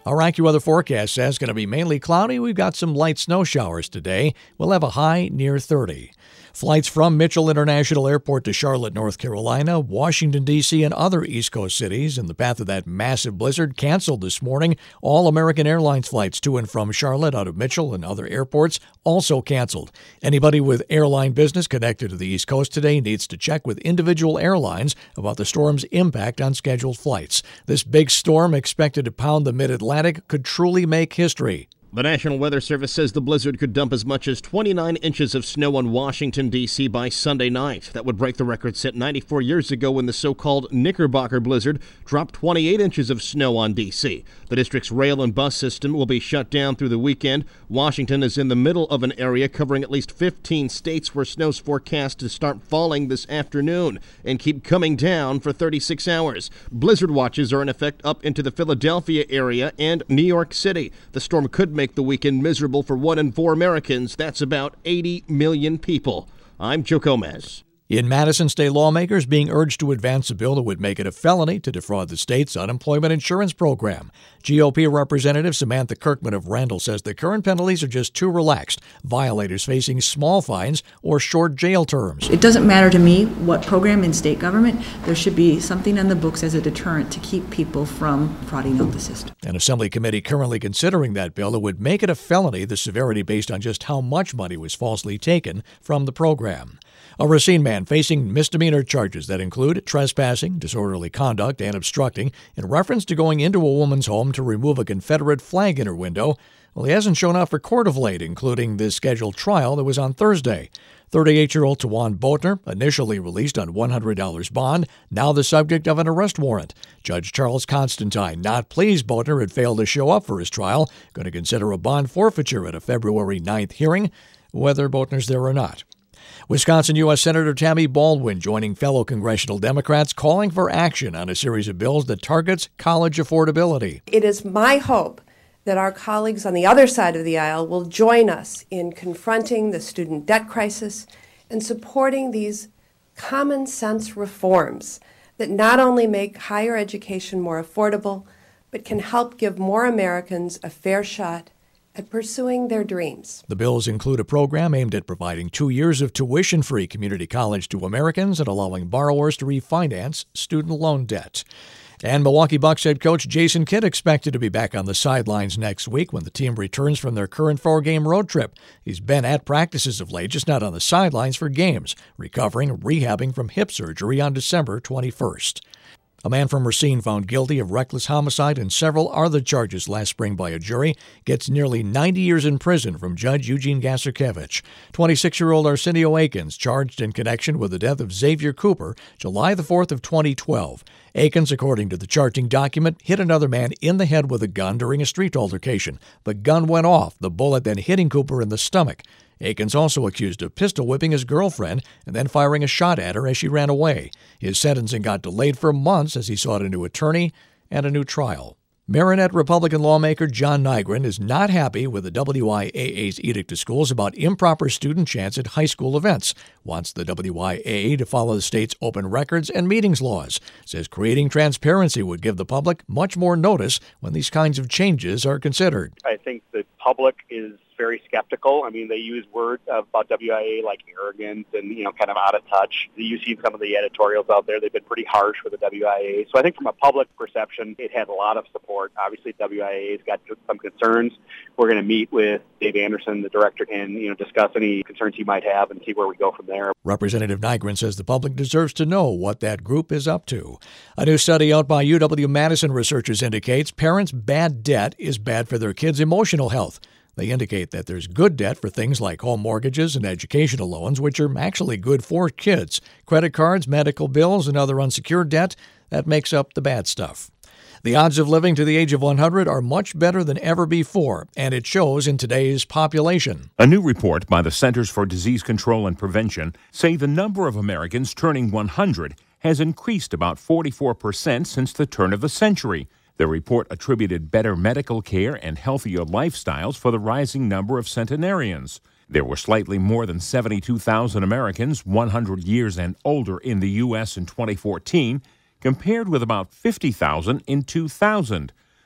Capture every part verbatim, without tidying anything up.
Our AccuWeather forecast says it's going to be mainly cloudy. We've got some light snow showers today. We'll have a high near thirty. Flights from Mitchell International Airport to Charlotte, North Carolina, Washington, D C, and other East Coast cities in the path of that massive blizzard canceled this morning. All American Airlines flights to and from Charlotte out of Mitchell and other airports also canceled. Anybody with airline business connected to the East Coast today needs to check with individual airlines about the storm's impact on scheduled flights. This big storm expected to pound the mid-Atlantic could truly make history. The National Weather Service says the blizzard could dump as much as twenty-nine inches of snow on Washington, D C by Sunday night. That would break the record set ninety-four years ago when the so-called Knickerbocker blizzard dropped twenty-eight inches of snow on D C. The district's rail and bus system will be shut down through the weekend. Washington is in the middle of an area covering at least fifteen states where snow's forecast to start falling this afternoon and keep coming down for thirty-six hours. Blizzard watches are in effect up into the Philadelphia area and New York City. The storm could make the weekend miserable for one in four Americans. That's about eighty million people. I'm Joe Gomez. In Madison, state lawmakers being urged to advance a bill that would make it a felony to defraud the state's unemployment insurance program. G O P Representative Samantha Kirkman of Randall says the current penalties are just too relaxed, violators facing small fines or short jail terms. It doesn't matter to me what program in state government. There should be something on the books as a deterrent to keep people from frauding out the system. An Assembly committee currently considering that bill that would make it a felony, the severity based on just how much money was falsely taken from the program. A Racine man facing misdemeanor charges that include trespassing, disorderly conduct, and obstructing in reference to going into a woman's home to remove a Confederate flag in her window. Well, he hasn't shown up for court of late, including this scheduled trial that was on Thursday. thirty-eight-year-old Tawan Boatner, initially released on one hundred dollars bond, now the subject of an arrest warrant. Judge Charles Constantine, not pleased Boatner had failed to show up for his trial, going to consider a bond forfeiture at a February ninth hearing, whether Boatner's there or not. Wisconsin U S Senator Tammy Baldwin joining fellow congressional Democrats calling for action on a series of bills that targets college affordability. It is my hope that our colleagues on the other side of the aisle will join us in confronting the student debt crisis and supporting these common sense reforms that not only make higher education more affordable, but can help give more Americans a fair shot at pursuing their dreams. The bills include a program aimed at providing two years of tuition-free community college to Americans and allowing borrowers to refinance student loan debt. And Milwaukee Bucks head coach Jason Kidd expected to be back on the sidelines next week when the team returns from their current four-game road trip. He's been at practices of late, just not on the sidelines for games, recovering and rehabbing from hip surgery on December twenty-first. A man from Racine found guilty of reckless homicide and several other charges last spring by a jury gets nearly ninety years in prison from Judge Eugene Gasarkevich. twenty-six-year-old Arsenio Akins charged in connection with the death of Xavier Cooper July the fourth of twenty twelve. Akins, according to the charging document, hit another man in the head with a gun during a street altercation. The gun went off, the bullet then hitting Cooper in the stomach. Akins also accused of pistol whipping his girlfriend and then firing a shot at her as she ran away. His sentencing got delayed for months as he sought a new attorney and a new trial. Marinette Republican lawmaker John Nygren is not happy with the W I A A's edict to schools about improper student chants at high school events. Wants the W I A A to follow the state's open records and meetings laws. Says creating transparency would give the public much more notice when these kinds of changes are considered. I think the public is very skeptical. I mean, they use words about W I A like arrogant and, you know, kind of out of touch. You see some of the editorials out there, they've been pretty harsh with the W I A. So I think from a public perception, it has a lot of support. Obviously, W I A's got some concerns. We're going to meet with Dave Anderson, the director, and, you know, discuss any concerns he might have and see where we go from there. Representative Nygren says the public deserves to know what that group is up to. A new study out by U W-Madison researchers indicates parents' bad debt is bad for their kids' emotional health. They indicate that there's good debt for things like home mortgages and educational loans, which are actually good for kids. Credit cards, medical bills, and other unsecured debt, that makes up the bad stuff. The odds of living to the age of one hundred are much better than ever before, and it shows in today's population. A new report by the Centers for Disease Control and Prevention say the number of Americans turning one hundred has increased about forty-four percent since the turn of the century. The report attributed better medical care and healthier lifestyles for the rising number of centenarians. There were slightly more than seventy-two thousand Americans one hundred years and older in the U S in twenty fourteen, compared with about fifty thousand in two thousand.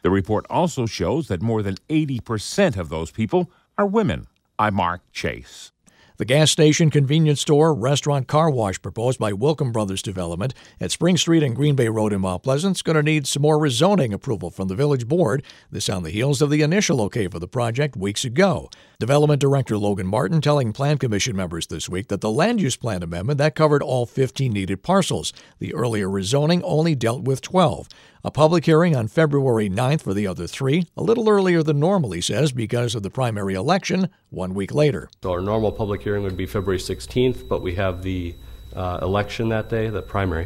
The report also shows that more than eighty percent of those people are women. I'm Mark Chase. The gas station, convenience store, restaurant, car wash proposed by Wilkham Brothers Development at Spring Street and Green Bay Road in Mount Pleasant is going to need some more rezoning approval from the village board. This on the heels of the initial okay for the project weeks ago. Development Director Logan Martin telling Plan Commission members this week that the land use plan amendment that covered all fifteen needed parcels. The earlier rezoning only dealt with twelve. A public hearing on February ninth for the other three, a little earlier than normal, he says, because of the primary election one week later. So our normal public hearing would be February sixteenth, but we have the uh, election that day, the primary.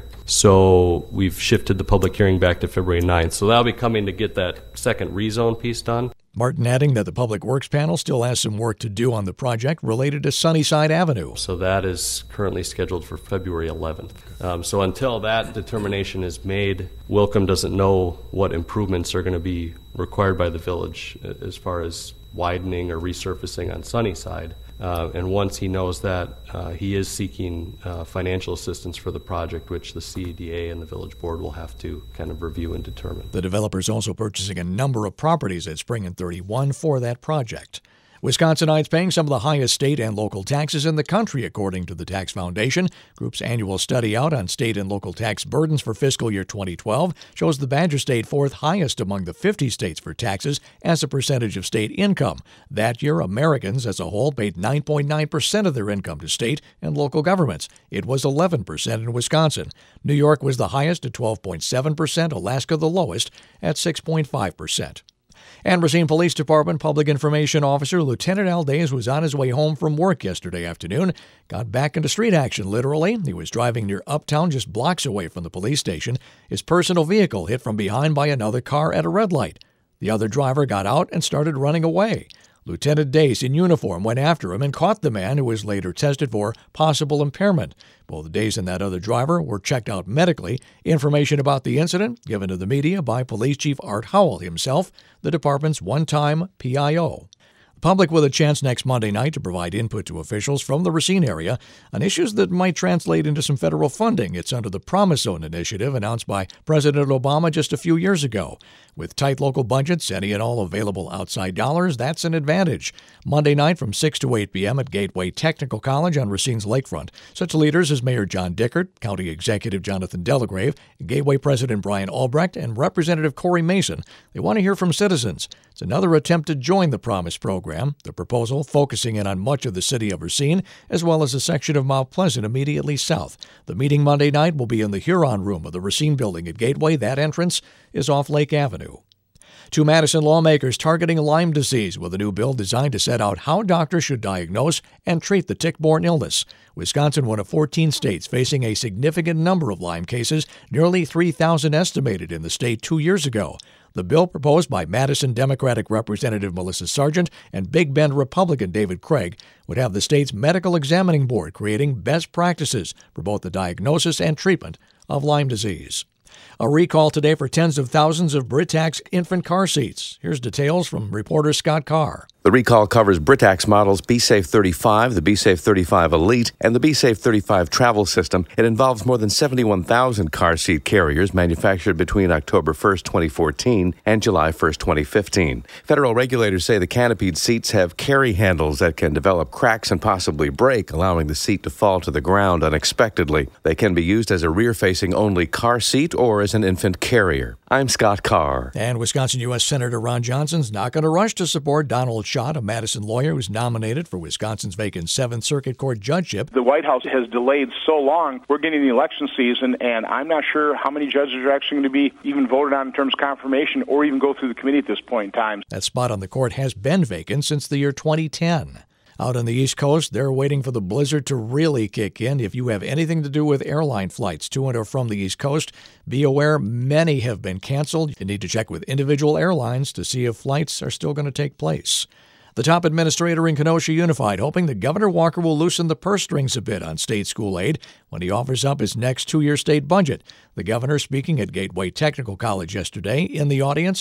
So we've shifted the public hearing back to February ninth. So that'll be coming to get that second rezone piece done. Martin adding that the Public Works panel still has some work to do on the project related to Sunnyside Avenue. So that is currently scheduled for February eleventh. Um, so until that determination is made, Wilkham doesn't know what improvements are going to be required by the village as far as widening or resurfacing on Sunnyside. Uh, and once he knows that, uh, he is seeking uh, financial assistance for the project, which the C E D A and the village board will have to kind of review and determine. The developer is also purchasing a number of properties at Spring and thirty-one for that project. Wisconsinites paying some of the highest state and local taxes in the country, according to the Tax Foundation. Group's annual study out on state and local tax burdens for fiscal year twenty twelve shows the Badger State fourth highest among the fifty states for taxes as a percentage of state income. That year, Americans as a whole paid nine point nine percent of their income to state and local governments. It was eleven percent in Wisconsin. New York was the highest at twelve point seven percent, Alaska the lowest at six point five percent. And Racine Police Department Public Information Officer Lieutenant Al Days was on his way home from work yesterday afternoon. Got back into street action, literally. He was driving near Uptown, just blocks away from the police station. His personal vehicle hit from behind by another car at a red light. The other driver got out and started running away. Lieutenant Dace, in uniform, went after him and caught the man, who was later tested for possible impairment. Both Dace and that other driver were checked out medically. Information about the incident given to the media by Police Chief Art Howell himself, the department's one-time P I O. The public with a chance next Monday night to provide input to officials from the Racine area on issues that might translate into some federal funding. It's under the Promise Zone initiative announced by President Obama just a few years ago. With tight local budgets, any and all available outside dollars, that's an advantage. Monday night from six to eight p.m. at Gateway Technical College on Racine's lakefront. Such leaders as Mayor John Dickert, County Executive Jonathan Delagrave, Gateway President Brian Albrecht, and Representative Corey Mason. They want to hear from citizens. It's another attempt to join the Promise program, the proposal focusing in on much of the city of Racine, as well as a section of Mount Pleasant immediately south. The meeting Monday night will be in the Huron Room of the Racine Building at Gateway. That entrance is off Lake Avenue. Two Madison lawmakers targeting Lyme disease with a new bill designed to set out how doctors should diagnose and treat the tick-borne illness. Wisconsin, one of fourteen states facing a significant number of Lyme cases, nearly three thousand estimated in the state two years ago. The bill, proposed by Madison Democratic Representative Melissa Sargent and Big Bend Republican David Craig, would have the state's medical examining board creating best practices for both the diagnosis and treatment of Lyme disease. A recall today for tens of thousands of Britax infant car seats. Here's details from reporter Scott Carr. The recall covers Britax models B-Safe thirty-five, the B-Safe thirty-five Elite, and the B-Safe thirty-five Travel System. It involves more than seventy-one thousand car seat carriers manufactured between October first, twenty fourteen and July first, twenty fifteen. Federal regulators say the canopied seats have carry handles that can develop cracks and possibly break, allowing the seat to fall to the ground unexpectedly. They can be used as a rear-facing only car seat or as an infant carrier. I'm Scott Carr. And Wisconsin U S Senator Ron Johnson's not going to rush to support Donald Schott, a Madison lawyer who's nominated for Wisconsin's vacant Seventh Circuit Court judgeship. The White House has delayed so long. We're getting the election season, and I'm not sure how many judges are actually going to be even voted on in terms of confirmation or even go through the committee at this point in time. That spot on the court has been vacant since the year twenty ten. Out on the East Coast, they're waiting for the blizzard to really kick in. If you have anything to do with airline flights to and or from the East Coast, be aware many have been canceled. You need to check with individual airlines to see if flights are still going to take place. The top administrator in Kenosha Unified hoping that Governor Walker will loosen the purse strings a bit on state school aid when he offers up his next two-year state budget. The governor speaking at Gateway Technical College yesterday. In the audience,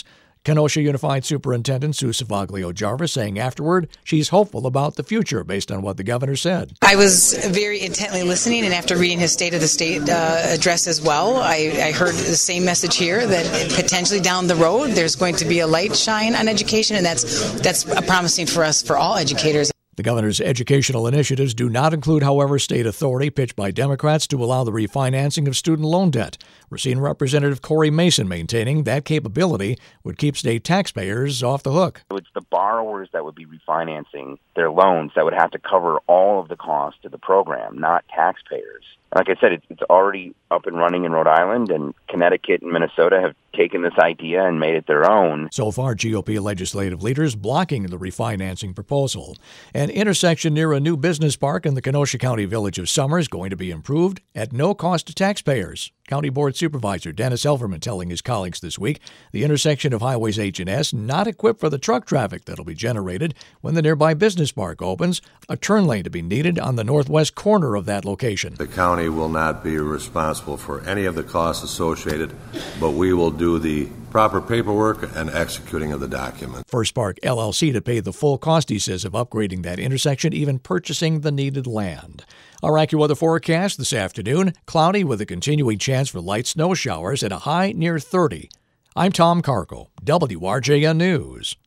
Kenosha Unified Superintendent Sue Savaglio-Jarvis saying afterward she's hopeful about the future based on what the governor said. I was very intently listening, and after reading his State of the State uh, address as well, I, I heard the same message here that potentially down the road there's going to be a light shine on education, and that's that's promising for us, for all educators. The governor's educational initiatives do not include, however, state authority pitched by Democrats to allow the refinancing of student loan debt. Racine Representative Corey Mason maintaining that capability would keep state taxpayers off the hook. It's the borrowers that would be refinancing their loans that would have to cover all of the cost of the program, not taxpayers. Like I said, it's, it's already up and running in Rhode Island, and Connecticut and Minnesota have taken this idea and made it their own. So far, G O P legislative leaders blocking the refinancing proposal. An intersection near a new business park in the Kenosha County village of Summers going to be improved at no cost to taxpayers. County Board Supervisor Dennis Elverman telling his colleagues this week the intersection of Highways H and S not equipped for the truck traffic that'll be generated when the nearby business park opens, a turn lane to be needed on the northwest corner of that location. The county will not be responsible for any of the costs associated, but we will do the proper paperwork and executing of the document. First Spark L L C to pay the full cost, he says, of upgrading that intersection, even purchasing the needed land. Our AccuWeather forecast this afternoon, cloudy with a continuing chance for light snow showers at a high near thirty. I'm Tom Carco, W R J N News.